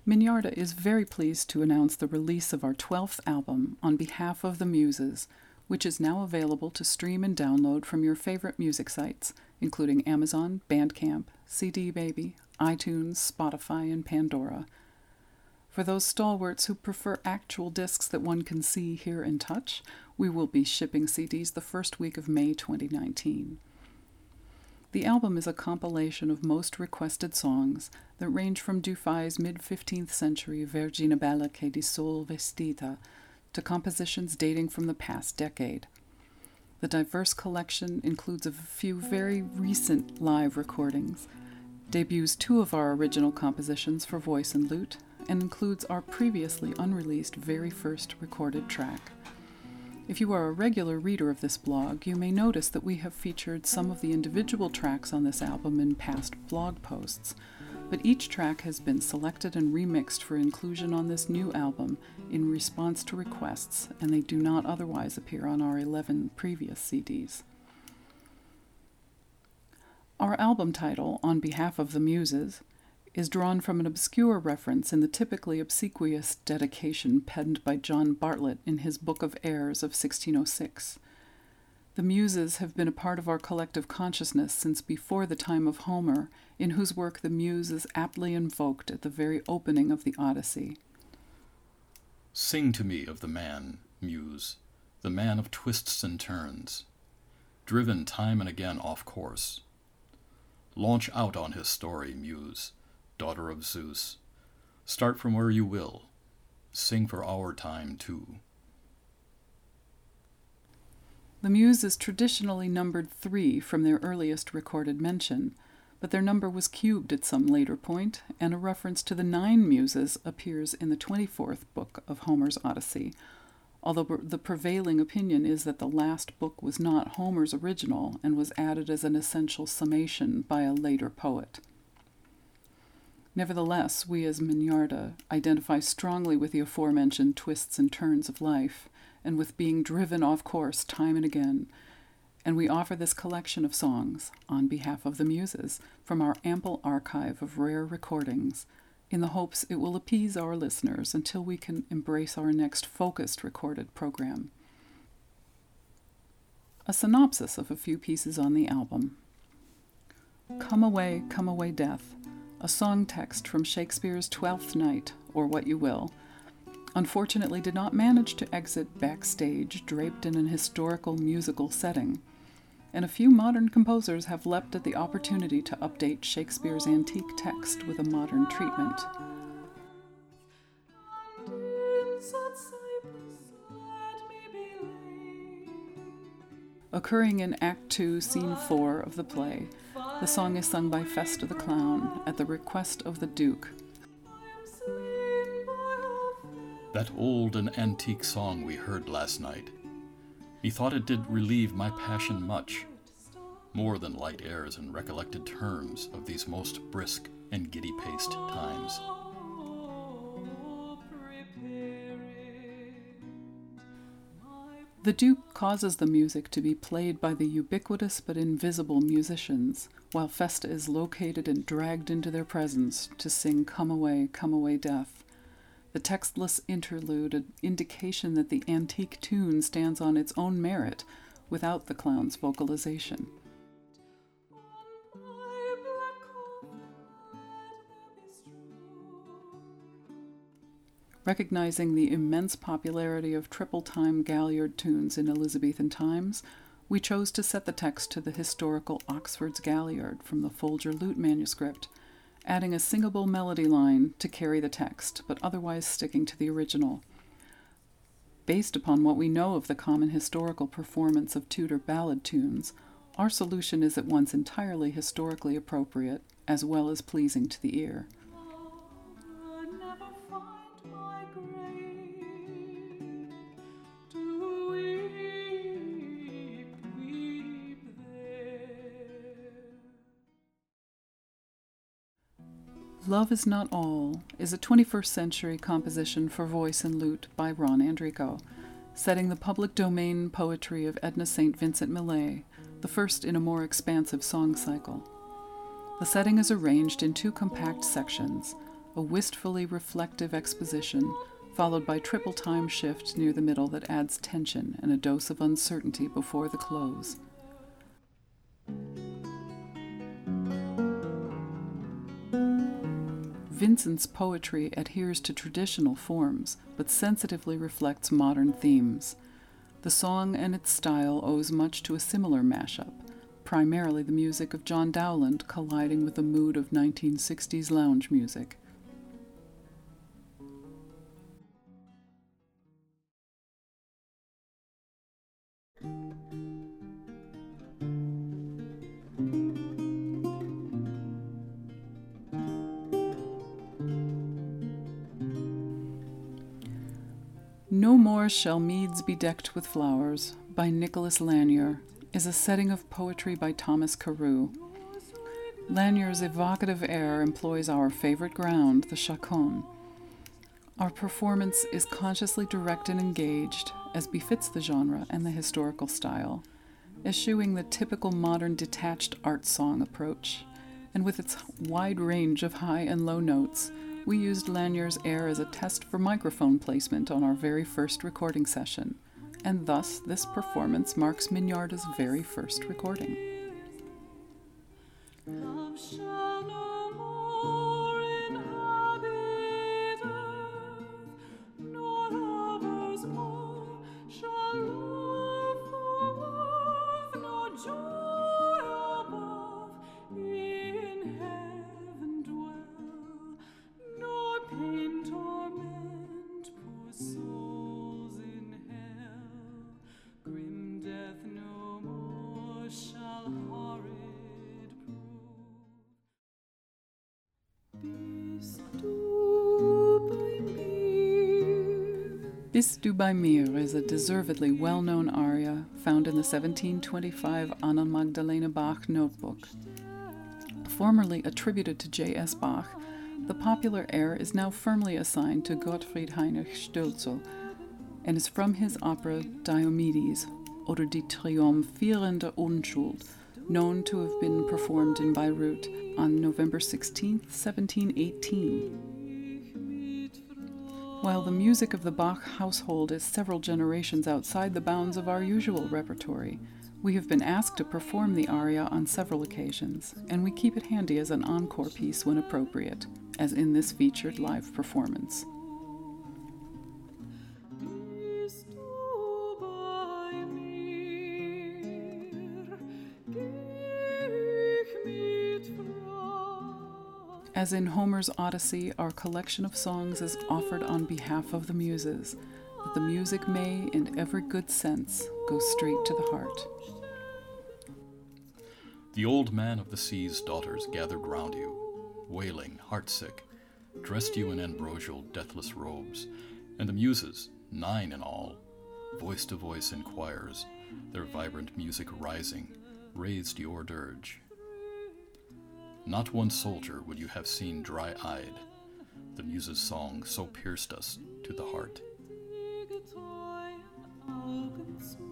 Mignarda is very pleased to announce the release of our 12th album, On Behalf of the Muses, which is now available to stream and download from your favorite music sites, including Amazon, Bandcamp, CD Baby, iTunes, Spotify, and Pandora. For those stalwarts who prefer actual discs that one can see, hear, and touch, we will be shipping CDs the first week of May 2019. The album is a compilation of most requested songs that range from Dufay's mid-15th century Vergine bella che di sol vestita to compositions dating from the past decade. The diverse collection includes a few very recent live recordings, debuts 2 of our original compositions for voice and lute, and includes our previously unreleased very first recorded track. If you are a regular reader of this blog, you may notice that we have featured some of the individual tracks on this album in past blog posts, but each track has been selected and remixed for inclusion on this new album in response to requests, and they do not otherwise appear on our 11 previous CDs. Our album title, On Behalf of the Muses, is drawn from an obscure reference in the typically obsequious dedication penned by John Bartlett in his Book of Airs of 1606. The Muses have been a part of our collective consciousness since before the time of Homer, in whose work the Muse is aptly invoked at the very opening of the Odyssey. Sing to me of the man, Muse, the man of twists and turns, driven time and again off course. Launch out on his story, Muse, daughter of Zeus. Start from where you will. Sing for our time, too. The Muse is traditionally numbered 3 from their earliest recorded mention, but their number was cubed at some later point, and a reference to the 9 Muses appears in the 24th book of Homer's Odyssey, although the prevailing opinion is that the last book was not Homer's original and was added as an essential summation by a later poet. Nevertheless, we as Mignarda identify strongly with the aforementioned twists and turns of life, and with being driven off course time and again, and we offer this collection of songs, On Behalf of the Muses, from our ample archive of rare recordings, in the hopes it will appease our listeners until we can embrace our next focused recorded program. A synopsis of a few pieces on the album. Come Away, Death, a song text from Shakespeare's Twelfth Night, or What You Will, unfortunately did not manage to exit backstage draped in an historical musical setting, and a few modern composers have leapt at the opportunity to update Shakespeare's antique text with a modern treatment. Occurring in Act 2, Scene 4 of the play, the song is sung by Festa the Clown at the request of the Duke. That old and antique song we heard last night, methought it did relieve my passion much, more than light airs and recollected terms of these most brisk and giddy-paced times. The Duke causes the music to be played by the ubiquitous but invisible musicians, while Festa is located and dragged into their presence to sing Come Away, Death. The textless interlude, an indication that the antique tune stands on its own merit without the clown's vocalization. Recognizing the immense popularity of triple-time Galliard tunes in Elizabethan times, we chose to set the text to the historical Oxford's Galliard from the Folger lute manuscript, adding a singable melody line to carry the text, but otherwise sticking to the original. Based upon what we know of the common historical performance of Tudor ballad tunes, our solution is at once entirely historically appropriate, as well as pleasing to the ear. Love Is Not All is a 21st century composition for voice and lute by Ron Andrico, setting the public domain poetry of Edna St. Vincent Millay, the first in a more expansive song cycle. The setting is arranged in 2 compact sections, a wistfully reflective exposition, followed by triple time shift near the middle that adds tension and a dose of uncertainty before the close. Vincent's poetry adheres to traditional forms, but sensitively reflects modern themes. The song and its style owes much to a similar mashup, primarily the music of John Dowland colliding with the mood of 1960s lounge music. No More Shall Meads Be Decked with Flowers by Nicholas Lanier is a setting of poetry by Thomas Carew. Lanier's evocative air employs our favorite ground, the chaconne. Our performance is consciously direct and engaged, as befits the genre and the historical style, eschewing the typical modern detached art song approach, and with its wide range of high and low notes, we used Lanier's air as a test for microphone placement on our very first recording session, and thus this performance marks Mignarda's very first recording. Love shall no more inhabit earth, nor lovers more shall love for worth, nor joy above in heaven dwell, nor pain torment poor souls in hell. Grim death no more shall horrid Bist du bei mir is a deservedly well-known aria found in the 1725 Anna Magdalena Bach notebook. Formerly attributed to J.S. Bach, the popular air is now firmly assigned to Gottfried Heinrich Stölzel and is from his opera Diomedes, oder die triumphierende Unschuld, known to have been performed in Beirut on November 16, 1718. While the music of the Bach household is several generations outside the bounds of our usual repertory, we have been asked to perform the aria on several occasions, and we keep it handy as an encore piece when appropriate, as in this featured live performance. As in Homer's Odyssey, our collection of songs is offered on behalf of the Muses, that the music may, in every good sense, go straight to the heart. The old man of the sea's daughters gathered round you, wailing, heartsick, dressed you in ambrosial, deathless robes, and the Muses, 9 in all, voice to voice in choirs, their vibrant music rising, raised your dirge. Not one soldier would you have seen dry-eyed. The Muses' song so pierced us to the heart.